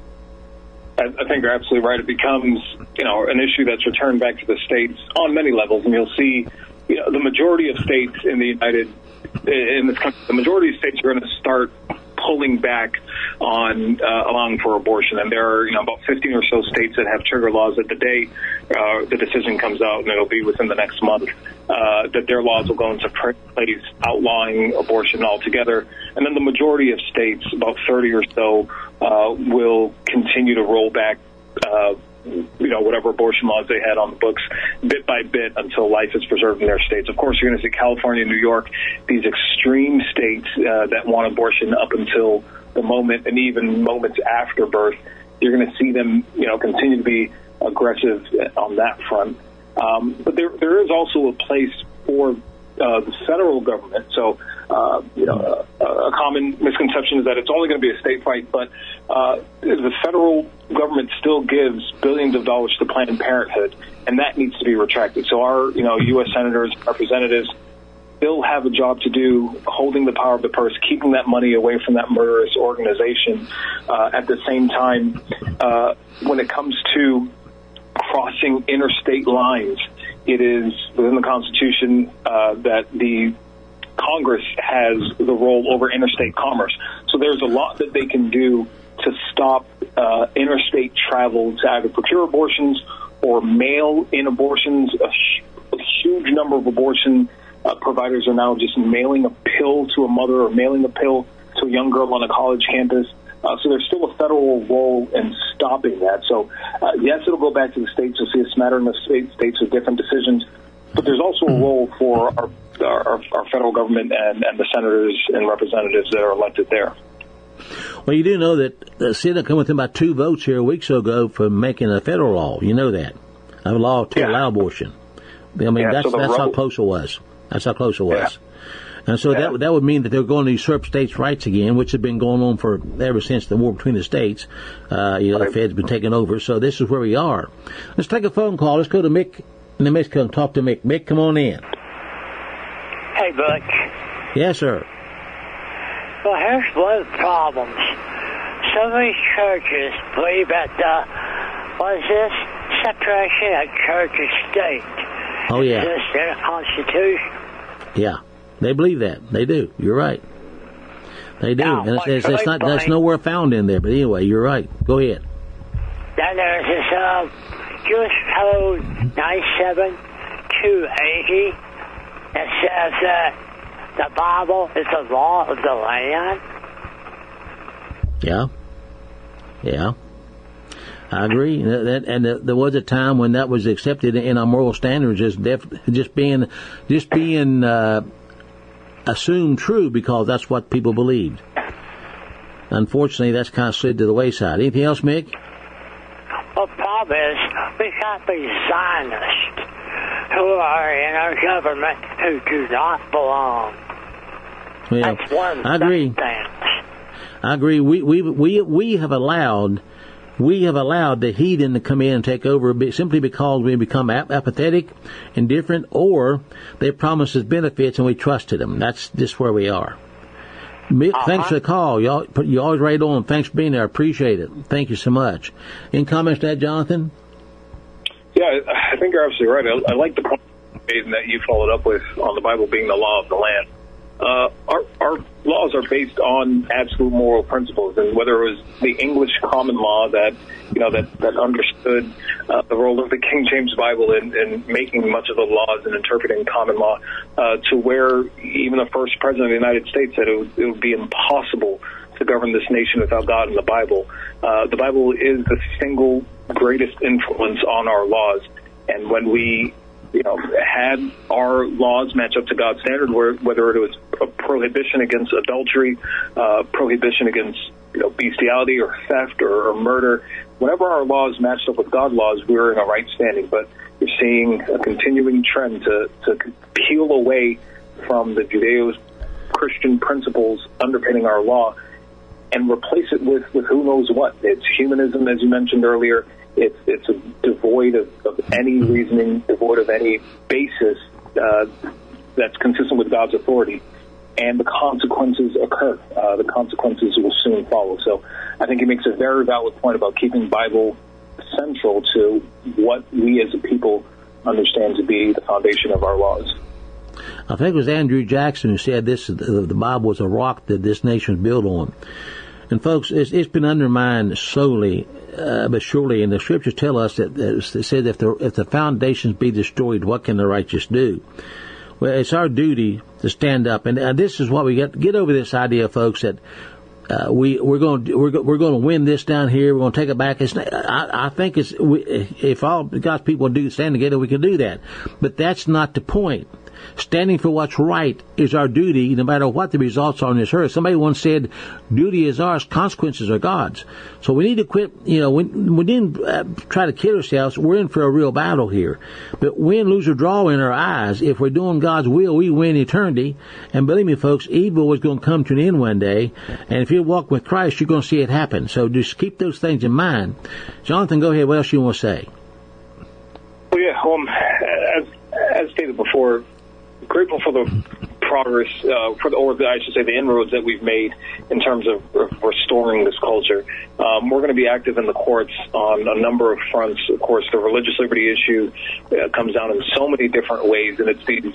I think you're absolutely right. It becomes, an issue that's returned back to the states on many levels, and you'll see, the majority of states in this country, the majority of states are going to start pulling back on allowing for abortion. And there are about 15 or so states that have trigger laws that the day the decision comes out, and it'll be within the next month, that their laws will go into place outlawing abortion altogether. And then the majority of states, about 30 or so, will continue to roll back whatever abortion laws they had on the books bit by bit until life is preserved in their states. Of course, you're going to see California, New York, these extreme states that want abortion up until the moment and even moments after birth. You're going to see them, continue to be aggressive on that front. But there is also a place for the federal government. So, a common misconception is that it's only going to be a state fight, but the federal government still gives billions of dollars to Planned Parenthood, and that needs to be retracted. So our, U.S. senators, representatives still have a job to do, holding the power of the purse, keeping that money away from that murderous organization. At the same time, when it comes to crossing interstate lines, it is within the Constitution that the Congress has the role over interstate commerce. So there's a lot that they can do to stop interstate travel to either procure abortions or mail in abortions. A huge number of abortion providers are now just mailing a pill to a mother or mailing a pill to a young girl on a college campus. So there's still a federal role in stopping that. So, yes, it'll go back to the states. You'll see a smattering of states with different decisions. But there's also a role for our federal government and the senators and representatives that are elected there. Well, you do know that the Senate came within about 2 votes here a week or so ago for making a federal law. You know that. A law to allow abortion. I mean, that's how close it was. That's how close it was. Yeah. And so that would mean that they're going to usurp states' rights again, which have been going on ever since the war between the states. The Fed's been taking over. So this is where we are. Let's take a phone call. Let's go to Mick. And then Mick can talk to Mick. Mick, come on in. Hey, Butch. Yes, sir. Well, here's one of the problems. Some of these churches believe that separation of church and state. Oh, yeah. Is this in the Constitution? Yeah. They believe that. They do. You're right. They do. Now, and that's nowhere found in there. But anyway, you're right. Go ahead. Then there's this Jewish Code 97280 that says that the Bible is the law of the land. Yeah. Yeah. I agree. And there was a time when that was accepted in our moral standards as just being assumed true because that's what people believed. Unfortunately, that's kind of slid to the wayside. Anything else, Mick? Well, the problem is we got these Zionists who are in our government who do not belong. Well, that's one of I agree. things. I agree. We have allowed the heathen to come in and take over simply because we become apathetic, indifferent, or they promised us benefits and we trusted them. That's just where we are. Thanks for the call. You always right on. Thanks for being there. I appreciate it. Thank you so much. Any comments to that, Jonathan? Yeah, I think you're absolutely right. I like the point that you followed up with on the Bible being the law of the land. Our laws are based on absolute moral principles, and whether it was the English common law that understood the role of the King James Bible in making much of the laws and interpreting common law, to where even the first president of the United States said it would be impossible to govern this nation without God and the Bible. The Bible is the single greatest influence on our laws, and when we had our laws match up to God's standard, whether it was a prohibition against adultery, prohibition against bestiality or theft or murder, whenever our laws matched up with God's laws, we were in a right standing. But you're seeing a continuing trend to peel away from the Judeo-Christian principles underpinning our law and replace it with who knows what. It's humanism, as you mentioned earlier. It's devoid of any reasoning, devoid of any basis that's consistent with God's authority. And the consequences occur. The consequences will soon follow. So I think he makes a very valid point about keeping Bible central to what we as a people understand to be the foundation of our laws. I think it was Andrew Jackson who said this: the Bible was a rock that this nation was built on. And folks, it's been undermined slowly, but surely. And the scriptures tell us that it said, if the foundations be destroyed, what can the righteous do? Well, it's our duty to stand up, and this is what we get over this idea, folks, that we're going to win this down here. We're going to take it back. I think if all God's people stand together, we can do that. But that's not the point. Standing for what's right is our duty, no matter what the results are on this earth. Somebody once said, duty is ours, consequences are God's. So we need to quit, we didn't try to kill ourselves. We're in for a real battle here. But win, lose, or draw in our eyes. If we're doing God's will, we win eternity. And believe me, folks, evil is going to come to an end one day. And if you walk with Christ, you're going to see it happen. So just keep those things in mind. Jonathan, go ahead. What else you want to say? Well, yeah, as stated before, grateful for the progress, the inroads that we've made in terms of restoring this culture. We're going to be active in the courts on a number of fronts. Of course, the religious liberty issue comes down in so many different ways, and it's these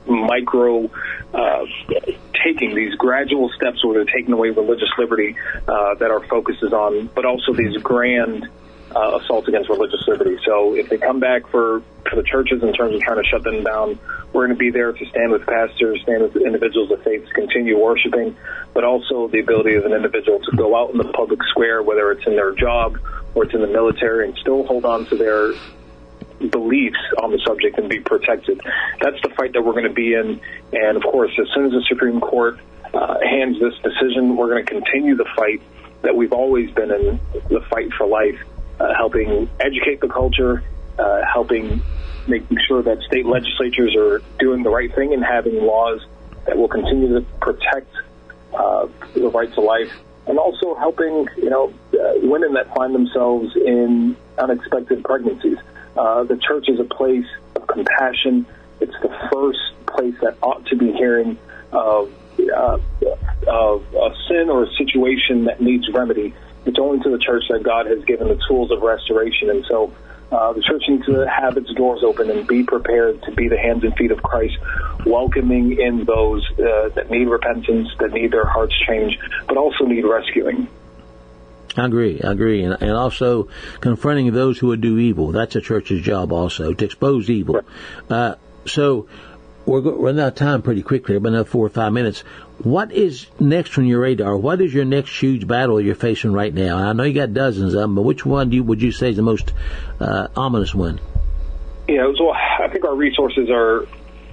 taking these gradual steps where they're taking away religious liberty that our focus is on, but also these grand assaults against religious liberty. So if they come back for the churches in terms of trying to shut them down, we're going to be there to stand with pastors, stand with individuals of faith to continue worshiping, but also the ability of an individual to go out in the public square, whether it's in their job or it's in the military, and still hold on to their beliefs on the subject and be protected. That's the fight that we're going to be in. And of course, as soon as the Supreme Court hands this decision, we're going to continue the fight that we've always been in, the fight for life, helping educate the culture, making sure that state legislatures are doing the right thing and having laws that will continue to protect the right to life, and also helping women that find themselves in unexpected pregnancies. The church is a place of compassion. It's the first place that ought to be hearing of a sin or a situation that needs remedy. It's only to the church that God has given the tools of restoration. And so the church needs to have its doors open and be prepared to be the hands and feet of Christ, welcoming in those that need repentance, that need their hearts changed, but also need rescuing. I agree. And also confronting those who would do evil. That's a church's job also, to expose evil. So we're running out of time pretty quickly, about another 4 or 5 minutes. What is next on your radar? What is your next huge battle you're facing right now? I know you got dozens of them, but which one would you say is the most ominous one? So I think our resources are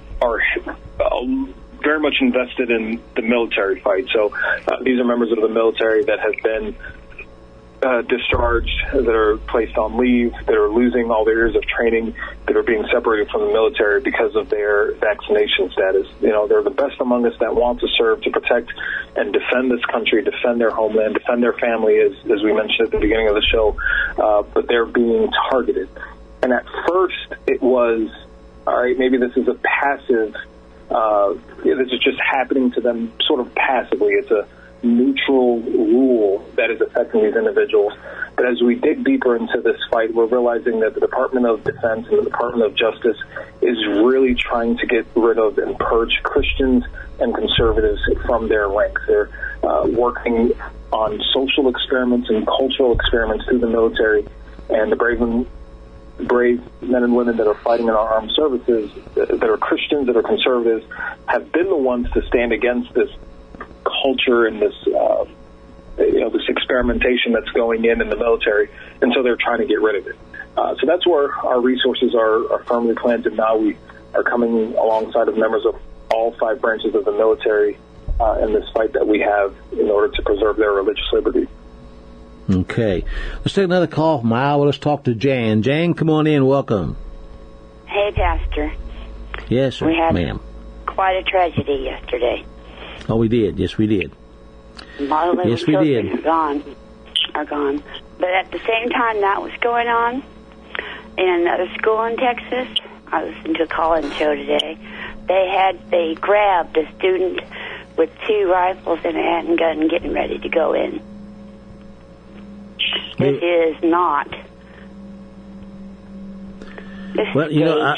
very much invested in the military fight. So these are members of the military that have been discharged, that are placed on leave, that are losing all their years of training, that are being separated from the military because of their vaccination status. They're the best among us that want to serve to protect and defend this country, defend their homeland, defend their family, as we mentioned at the beginning of the show, but they're being targeted. And at first it was, all right, maybe this is a passive, this is just happening to them sort of passively. It's a neutral rule that is affecting these individuals. But as we dig deeper into this fight, we're realizing that the Department of Defense and the Department of Justice is really trying to get rid of and purge Christians and conservatives from their ranks. They're working on social experiments and cultural experiments through the military, and the brave men and women that are fighting in our armed services, that are Christians, that are conservatives, have been the ones to stand against this culture and this this experimentation that's going in the military, and so they're trying to get rid of it. So that's where our resources are firmly planted now. We are coming alongside of members of all 5 branches of the military in this fight that we have in order to preserve their religious liberty. Okay. Let's take another call from Iowa. Let's talk to Jan. Jan, come on in. Welcome. Hey, Pastor. Yes, sir. We had ma'am. quite a tragedy yesterday. Oh, we did. Yes, we did. A lot of little yes, we children did. are gone. But at the same time that was going on, in another school in Texas, I listened to a call-in show today, they grabbed a student with 2 rifles and a handgun getting ready to go in. This is not This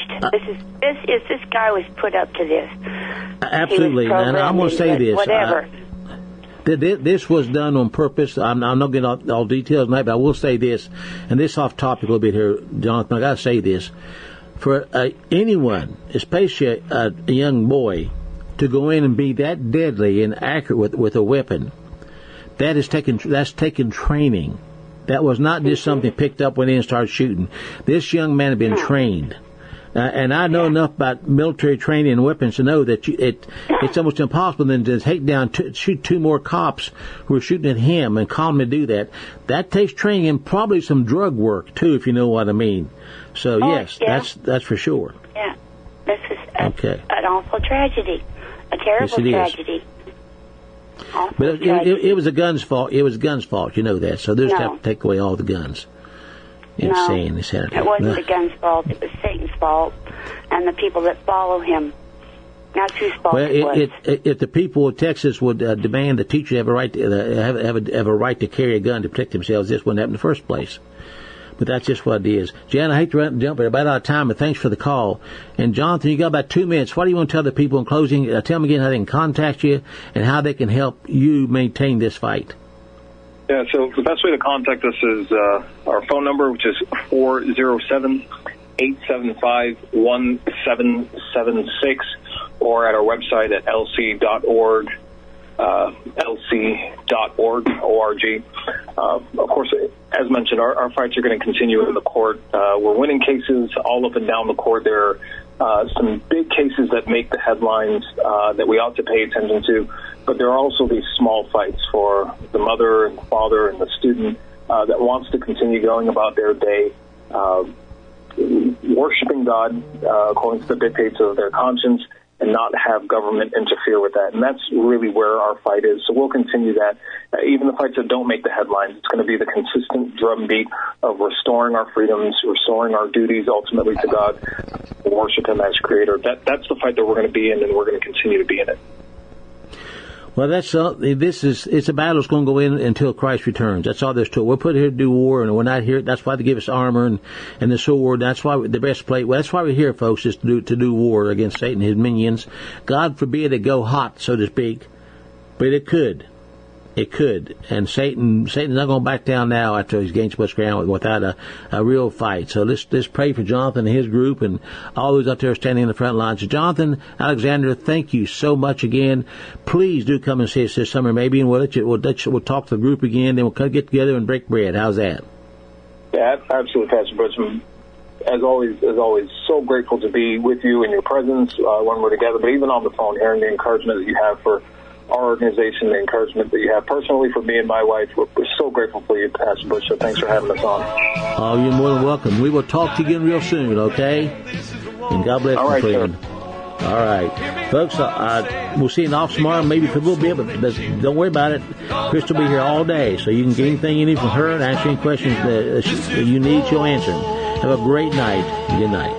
guy was put up to this. Absolutely, and I'm going to say this. Whatever. This was done on purpose. I'm not getting all details tonight, but I will say this, and this off topic a little bit here, Jonathan. I got to say this: for anyone, especially a young boy, to go in and be that deadly and accurate with a weapon, that's taken training. That was not just something picked up, went in and started shooting. This young man had been trained. And I know enough about military training and weapons to know that it's almost impossible then to take down, shoot two more cops who are shooting at him and call him to do that. That takes training and probably some drug work, too, if you know what I mean. So, yes, that's for sure. Yeah. This is an awful tragedy. A terrible tragedy. But it was a gun's fault. It was a gun's fault. You know that. So they'll have to take away all the guns. Insane. It wasn't the gun's fault. It was Satan's fault, and the people that follow him. That's whose fault it was. If the people of Texas would demand the teacher have a right to have a right to carry a gun to protect themselves, this wouldn't happen in the first place. But that's just what it is. Jan, I hate to jump, but about out of time, but thanks for the call. And Jonathan, you got about 2 minutes. What do you want to tell the people in closing? Tell them again how they can contact you and how they can help you maintain this fight. Yeah, so the best way to contact us is our phone number, which is 407-875-1776, or at our website at lc.org. lc.org. Of course, as mentioned, our fights are going to continue in the court. We're winning cases all up and down the court. There are some big cases that make the headlines that we ought to pay attention to, but there are also these small fights for the mother and the father and the student that wants to continue going about their day, worshiping God according to the dictates of their conscience, and not have government interfere with that. And that's really where our fight is. So we'll continue that. Even the fights that don't make the headlines, it's going to be the consistent drumbeat of restoring our freedoms, restoring our duties ultimately to God, worship Him as Creator. That's the fight that we're going to be in, and we're going to continue to be in it. Well, it's a battle that's going to go in until Christ returns. That's all there's to it. We're put here to do war, and we're not here. That's why they give us armor and the sword. That's why the breastplate. Well, that's why we're here, folks, is to do war against Satan and his minions. God forbid it go hot, so to speak, but it could. It could. And Satan's not going to back down now after he's gained so much ground without a real fight. So let's pray for Jonathan and his group and all those out there standing in the front lines. So Jonathan, Alexander, thank you so much again. Please do come and see us this summer maybe, and we'll talk to the group again, then we'll get together and break bread. How's that? Yeah, absolutely, Pastor Bushman. As always, so grateful to be with you in your presence when we're together, but even on the phone, hearing the encouragement that you have for our organization, the encouragement that you have personally for me and my wife. We're so grateful for you, Pastor Bush, so thanks for having us on. Oh, you're more than welcome. We will talk to you again real soon, okay? And God bless you, friend. All right. Folks, we'll see you in the office tomorrow, maybe for a little bit, but don't worry about it. Chris will be here all day, so you can get anything you need from her and answer any questions that you need, she'll answer. Have a great night. Good night.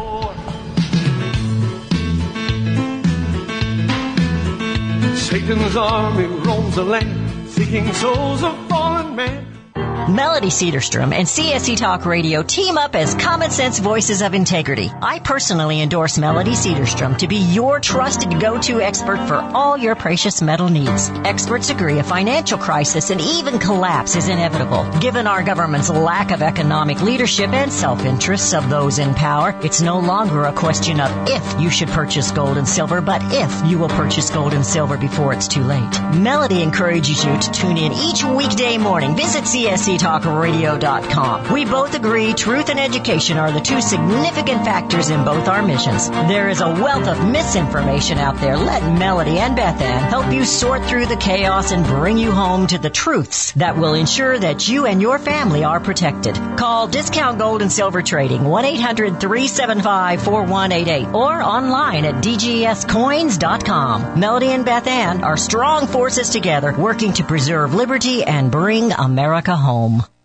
Satan's army roams the land, seeking souls of fallen men. Melody Cedarstrom and CSC Talk Radio team up as common sense voices of integrity. I personally endorse Melody Cedarstrom to be your trusted go-to expert for all your precious metal needs. Experts agree a financial crisis and even collapse is inevitable. Given our government's lack of economic leadership and self-interests of those in power, it's no longer a question of if you should purchase gold and silver, but if you will purchase gold and silver before it's too late. Melody encourages you to tune in each weekday morning. Visit CSCTalkRadio.com. We both agree truth and education are the two significant factors in both our missions. There is a wealth of misinformation out there. Let Melody and Beth Ann help you sort through the chaos and bring you home to the truths that will ensure that you and your family are protected. Call Discount Gold and Silver Trading 1-800-375-4188 or online at dgscoins.com. Melody and Beth Ann are strong forces together working to preserve liberty and bring America home.